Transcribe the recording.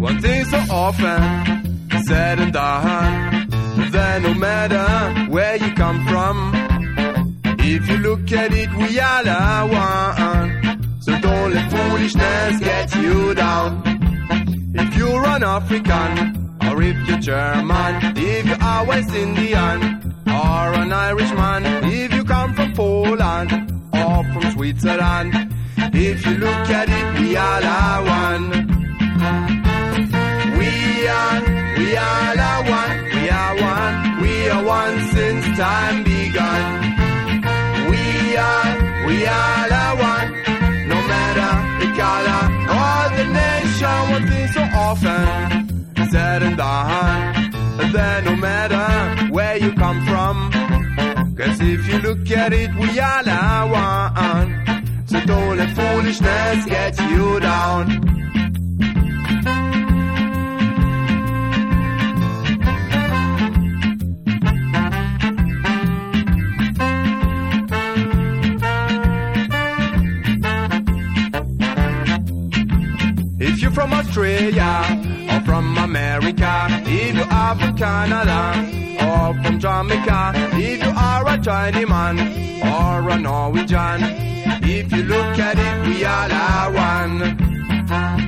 One thing so often said and done, that no matter where you come from, if you look at it, we all are one. So don't let foolishness get you down. If you're an African, or if you're German, if you are West Indian, or an Irishman, if you come from Poland, or from Switzerland, if you look at it, we all are one. We all are one, we are one since time begun. We all are one, no matter the color or the nation. One thing so often said and done, that no matter where you come from, 'cause if you look at it, we all are one. So don't let foolishness get you down. If you're from Australia or from America, if you are from Canada or from Jamaica, if you are a Chinaman or a Norwegian, if you look at it, we all are one.